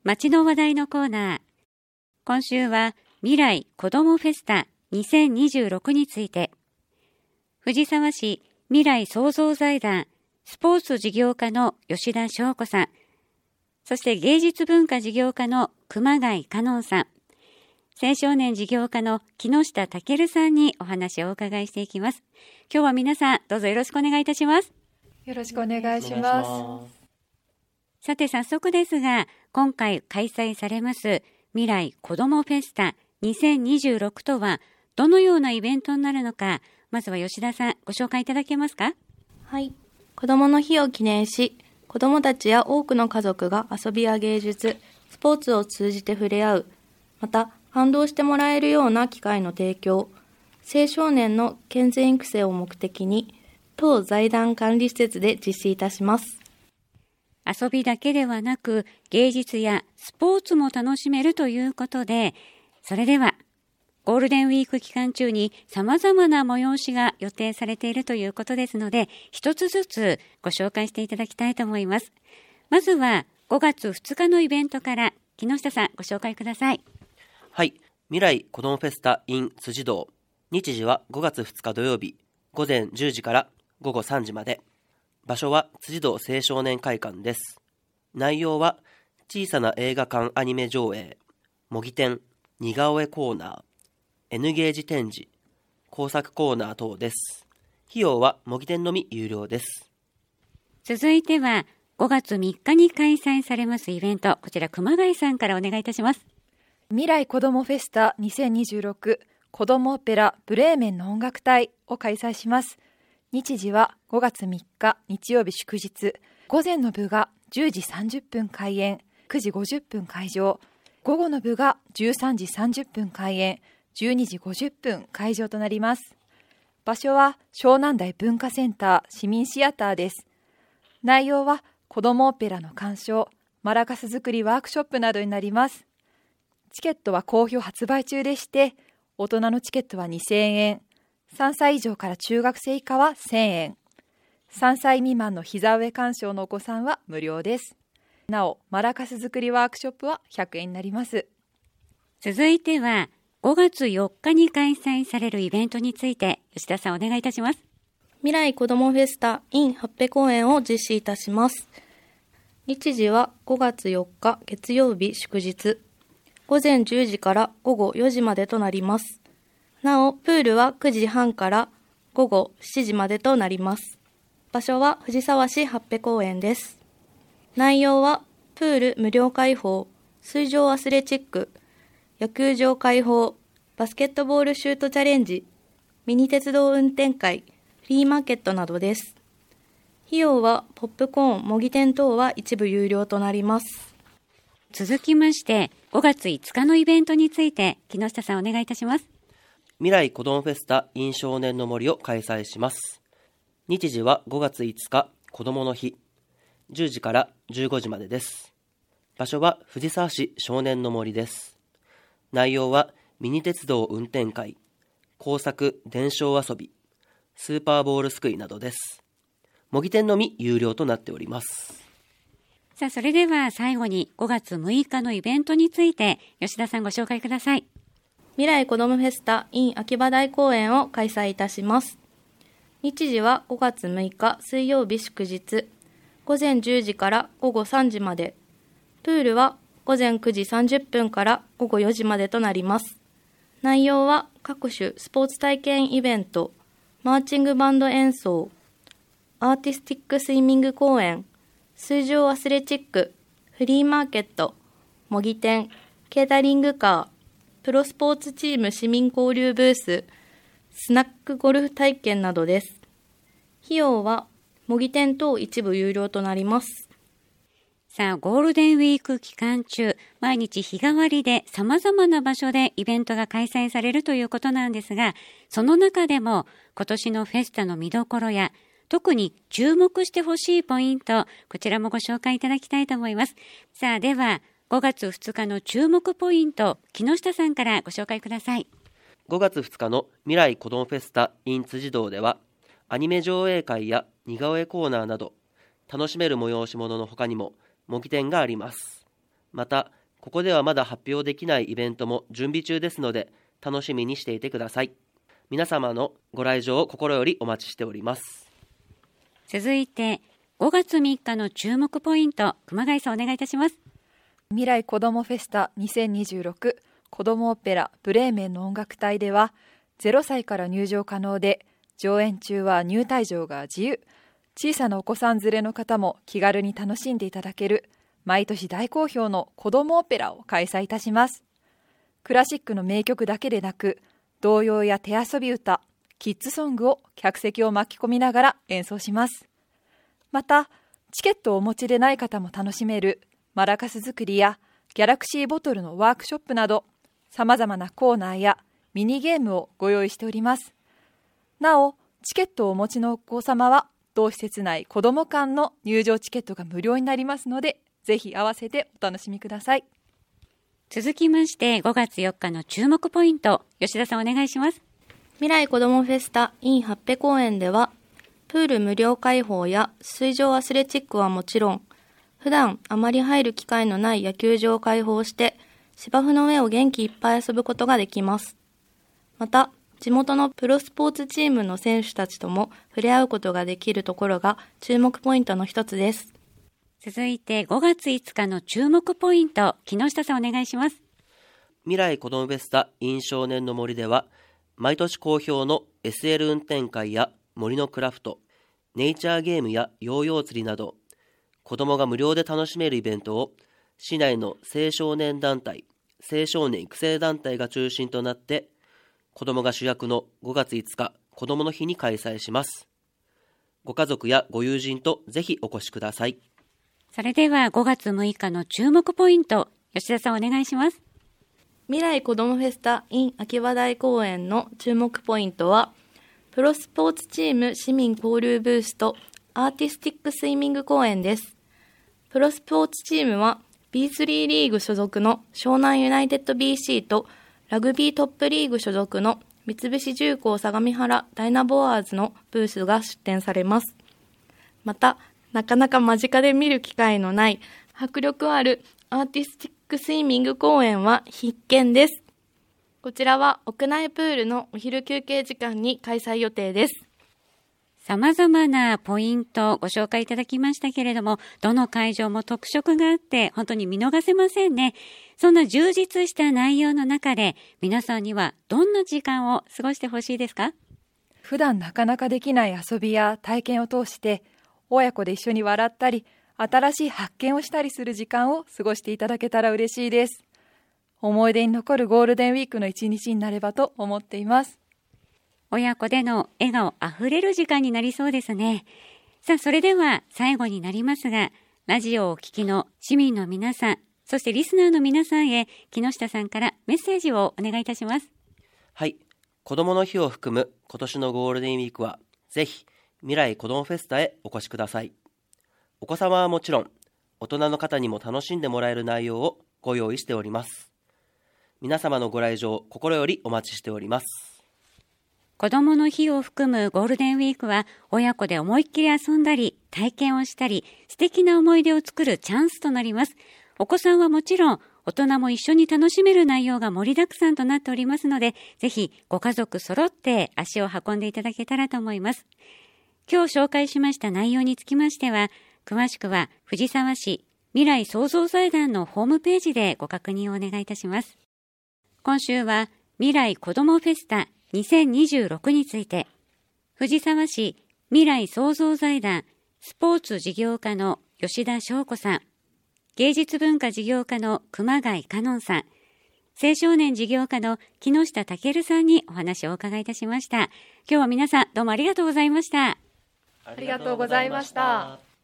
街の話題のコーナー。今週は未来子どもフェスタ2026について、藤沢市未来創造財団スポーツ事業課の吉田翔子さん、そして芸術文化事業課の熊谷香音さん、青少年事業課の木下健さんにお話をお伺いしていきます。今日は皆さんどうぞよろしくお願いいたします。 よろしくお願いします。 さて早速ですが、今回開催されます未来子どもフェスタ2026とはどのようなイベントになるのか、まずは吉田さんご紹介いただけますか。 はい、子どもの日を記念し、子どもたちや多くの家族が遊びや芸術、スポーツを通じて触れ合う、また感動してもらえるような機会の提供、青少年の健全育成を目的に当財団管理施設で実施いたします。 遊びだけではなく芸術やスポーツも楽しめるということで、それではゴールデンウィーク期間中に様々な催しが予定されているということですので、一つずつご紹介していただきたいと思います。まずは5月2日のイベントから木下さんご紹介ください。 はい、未来子どもフェスタ in 辻堂。日時は5月2日土曜日午前10時から午後3時まで。場所は辻堂青少年会館です。内容は小さな映画館アニメ上映、模擬店、似顔絵コーナー、N ゲージ展示、工作コーナー等です。費用は模擬店のみ有料です。 続いては5月3日に開催されますイベント、こちら熊谷さんからお願いいたします。 未来子どもフェスタ2026子どもオペラブレーメンの音楽隊を開催します。日時は5月3日日曜日祝日、午前の部が10時30分開演、9時50分会場、午後の部が13時30分開演、12時50分会場となります。場所は湘南台文化センター市民シアターです。内容は子どもオペラの鑑賞、マラカス作りワークショップなどになります。チケットは好評発売中でして、大人のチケットは2000円、3歳以上から中学生以下は1000円、3歳未満の膝上鑑賞のお子さんは無料です。なお、マラカス作りワークショップは100円になります。 続いては5月4日に開催されるイベントについて吉田さんお願いいたします。 未来子どもフェスタ in ハッペ公演を実施いたします。日時は5月4日月曜日祝日、午前10時から午後4時までとなります。なお、プールは9時半から午後7時までとなります。場所は藤沢市ハッペ公園です。内容はプール無料開放、水上アスレチック、野球場開放、バスケットボールシュートチャレンジ、ミニ鉄道運転会、フリーマーケットなどです。費用はポップコーン、模擬店等は一部有料となります。 続きまして5月5日のイベントについて木下さんお願いいたします。 未来子どもフェスタ in 少年の森を開催します。日時は5月5日子どもの日、10時から15時までです。場所は藤沢市少年の森です。内容はミニ鉄道運転会、工作伝承遊び、スーパーボールすくいなどです。模擬店のみ有料となっております。 さあ、それでは最後に5月6日のイベントについて吉田さんご紹介ください。 未来子どもフェスタ in 秋葉台公演を開催いたします。日時は5月6日水曜日祝日、午前10時から午後3時まで。プールは午前9時30分から午後4時までとなります。内容は各種スポーツ体験イベント、マーチングバンド演奏、アーティスティックスイミング公演、水上アスレチック、フリーマーケット、模擬店、ケータリングカー、プロスポーツチーム市民交流ブース、スナックゴルフ体験などです。費用は模擬店等一部有料となります。 さあ、ゴールデンウィーク期間中、毎日日替わりで様々な場所でイベントが開催されるということなんですが、その中でも今年のフェスタの見どころや特に注目してほしいポイント、こちらもご紹介いただきたいと思います。さあ、では5月2日の注目ポイント、木下さんからご紹介ください。 5月2日の未来子どもフェスタ in 辻堂では、アニメ上映会や似顔絵コーナーなど楽しめる催し物の他にも模擬店があります。 また、ここではまだ発表できないイベントも準備中ですので、楽しみにしていてください。皆様のご来場を心よりお待ちしております。 続いて、5月3日の注目ポイント、熊谷さんお願いいたします。 未来こどもフェスタ2026子どもオペラブレーメンの音楽隊では、0歳から入場可能で、上演中は入退場が自由、小さなお子さん連れの方も気軽に楽しんでいただける毎年大好評の子どもオペラを開催いたします。クラシックの名曲だけでなく、童謡や手遊び歌、キッズソングを客席を巻き込みながら演奏します。また、チケットをお持ちでない方も楽しめるマラカス作りやギャラクシーボトルのワークショップなど、さまざまなコーナーやミニゲームをご用意しております。なお、チケットをお持ちのお子様は、同施設内子ども館の入場チケットが無料になりますので、ぜひ合わせてお楽しみください。 続きまして5月4日の注目ポイント、吉田さんお願いします。 未来こどもフェスタ in ハッペ公園では、プール無料開放や水上アスレチックはもちろん、普段あまり入る機会のない野球場を開放して、芝生の上を元気いっぱい遊ぶことができます。また、地元のプロスポーツチームの選手たちとも触れ合うことができるところが注目ポイントの一つです。 続いて5月5日の注目ポイント、木下さんお願いします。 未来こどもフェスタ in 少年の森では、毎年好評の SL 運転会や森のクラフト、ネイチャーゲームやヨーヨー釣りなど、子どもが無料で楽しめるイベントを、市内の青少年団体、青少年育成団体が中心となって、子どもが主役の5月5日、子どもの日に開催します。ご家族やご友人とぜひお越しください。 それでは5月6日の注目ポイント、吉田さんお願いします。 未来こどもフェスタ in 秋葉台公園の注目ポイントは、プロスポーツチーム市民交流ブースとアーティスティックスイミング公演です。プロスポーツチームは B3 リーグ所属の湘南ユナイテッド BC とラグビートップリーグ所属の三菱重工相模原ダイナボアーズのブースが出展されます。また、なかなか間近で見る機会のない迫力あるアーティスティックスイミング公演は必見です。こちらは屋内プールのお昼休憩時間に開催予定です。 様々なポイントをご紹介いただきましたけれども、どの会場も特色があって本当に見逃せませんね。そんな充実した内容の中で皆さんにはどんな時間を過ごしてほしいですか？ 普段なかなかできない遊びや体験を通して、親子で一緒に笑ったり、新しい発見をしたりする時間を過ごしていただけたら嬉しいです。思い出に残るゴールデンウィークの一日になればと思っています。 親子での笑顔あふれる時間になりそうですね。さあ、それでは最後になりますが、ラジオをお聞きの市民の皆さん、そしてリスナーの皆さんへ、木下さんからメッセージをお願いいたします。 はい。子どもの日を含む今年のゴールデンウィークは、ぜひ未来こどもフェスタへお越しください。お子様はもちろん、大人の方にも楽しんでもらえる内容をご用意しております。皆様のご来場、心よりお待ちしております。 子どもの日を含むゴールデンウィークは、親子で思いっきり遊んだり、体験をしたり、素敵な思い出を作るチャンスとなります。お子さんはもちろん、大人も一緒に楽しめる内容が盛りだくさんとなっておりますので、ぜひご家族揃って足を運んでいただけたらと思います。今日紹介しました内容につきましては、詳しくは藤沢市未来創造財団のホームページでご確認をお願いいたします。今週は未来こどもフェスタ2026について、藤沢市未来創造財団スポーツ事業課の吉田翔子さん、芸術文化事業課の熊谷香音さん、青少年事業課の木下健さんにお話をお伺いいたしました。今日は皆さんどうもありがとうございました。 ありがとうございました。